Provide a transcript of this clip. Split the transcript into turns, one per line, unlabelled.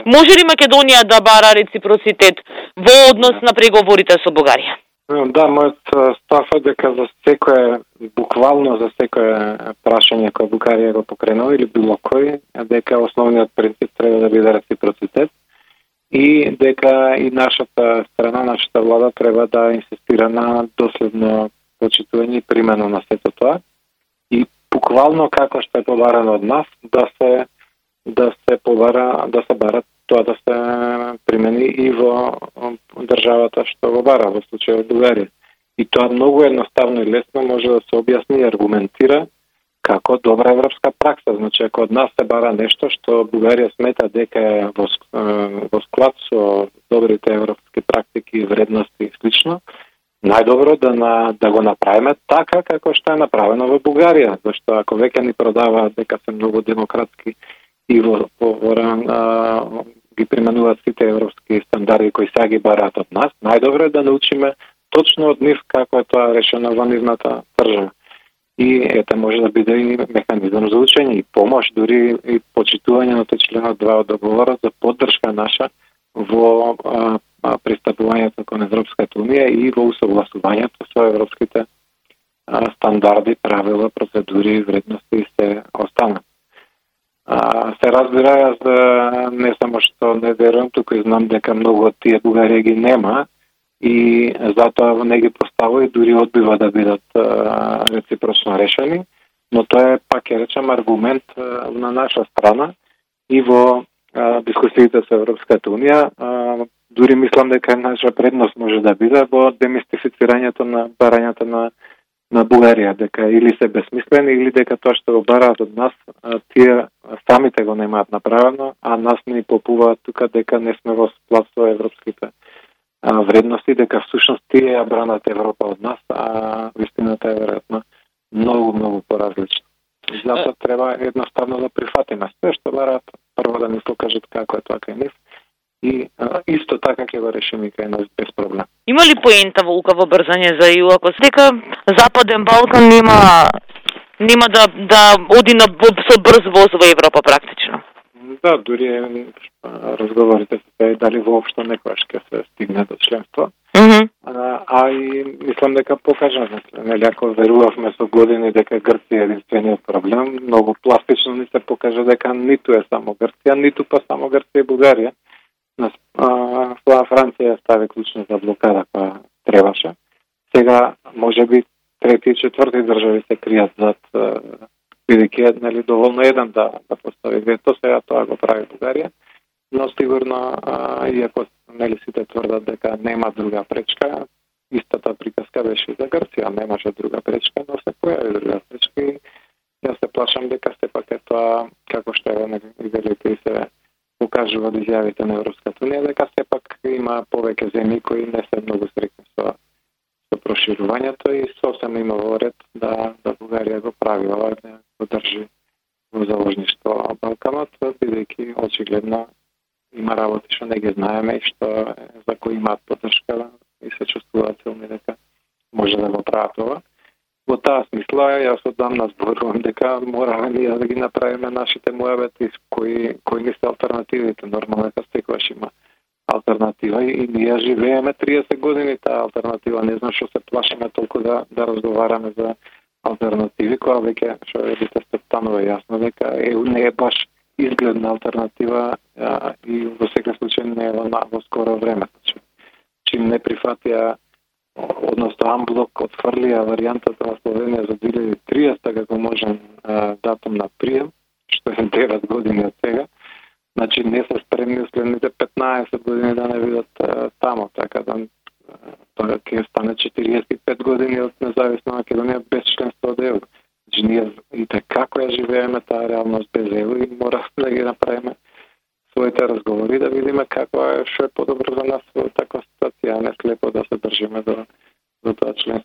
Може ли Македонија да бара реципроцитет во однос на преговорите со Бугарија?
Да, мојот став е дека за секое, буквално за секое прашање кое Бугарија го покренува или било кој, дека основниот принцип треба да биде реципроцитет и дека и нашата страна, нашата влада треба да инсистира на доследно почитување и примена на сето тоа и буквално како што е побарано од нас да се бара тоа да се примени и во државата што го бара, во случајот Бугарија. И тоа многу едноставно и лесно може да се објасни и аргументира како добра европска пракса. Значи, ако од нас се бара нешто што Бугарија смета дека е во склад со добрите европски практики и вредности и слично, најдобро да го направиме така како што е направено во Бугарија, зашто ако веќе ни продаваат дека се многу демократски и ги применуваат сите европски стандарди кои сега ги бараат од нас, најдобро е да научиме точно од нив како е тоа решено во нивната држава. И ете може да биде и механизам за учење и помош, дури и почитување на членот 2 од договорот за поддршка наша во пристапувањето кон Европската унија и во усогласувањето со европските стандарди, правила, процедури, вредности и се останат. Се разбира, јас не само што не верувам, туку и знам дека многу од тие Бугарија ги нема и затоа не ги поставува и дури одбива да бидат реципрочно решени, но тоа е, пак ќе речем, аргумент на наша страна и во дискусиите со Европската унија. Дури мислам дека наша предност може да биде во демистифицирањето на барањата на Бугарија, дека или се безсмислени, или дека тоа што го бараат од нас, тие самите го немаат направено, а нас не попуваат тука дека не сме во склад со европските вредности, дека всушност тие ја бранат Европа од нас, а вистината е веројатно многу поразлична. Затоа треба едноставно да прифатиме све што бараат, прво да ни покажат како е тоа кај нив и исто така ќе го решиме кај нас без проблем.
Има ли поента во лукаво брзање за ЕУ, ако дека Западен Балкан нема да оди со брз воз во Европа практично?
Да, дури разговорите се дали воопшто некојаш ќе се стигне до членство. А и мислам дека покажаме, нели, ако верувавме со години дека Грција е единствениот проблем, многу пластично ни се покажа дека ниту е само Грција, ниту па само Грција и Бугарија. Франција стави клучно за блокада која требаше. Сега можеби трети и четврти држави се кријат зад бидејќи нели доволно еден да постави вето, сега тоа го прави Бугарија, но сигурно иако нели сите тврдат дека нема друга пречка, истата приказка беше и за Грција, немаше друга пречка, но се појави друга пречка и јас се плашам дека сепак е тоа како што е велите и се покажува од изјавите на Европската унија, дека сепак има повеќе земји кои не се многу среќни со проширувањето и сосема има во ред да Бугарија го прави ова, да го држи во заложништво Балканот, бидејќи очигледно има работи што не ги знаеме и што за кои имаат поддршка и се чувствуваат силни дека може да го прават ова. Во таа смисла, јас одамна зборувам дека мораме ние да ги направиме нашите муабети кои не се алтернативите. Нормално дека секогаш има алтернатива и ние живееме 30 години таа алтернатива. Не знам што се плашиме толку да разговараме за алтернативи, која веќе што видите станува јасно дека не е баш изгледна алтернатива и во секој случај не е во скоро време. Чим не прифатија, односно амблок отфрлија варијантата на Словенија за 2030 како можен датум на прием, што е 9 години од сега, значи не се спремни следните 15 години да не бидат тамо, така да тоа ќе стане 45 години од независна Македонија без членство од ЕУ. Значи ние и како ја живееме таа реалност без ЕУ и мора да ги направиме своите разговори да видиме како е, што е подобро за нас во таква ситуација, а не слепо да се држиме до тоа членство.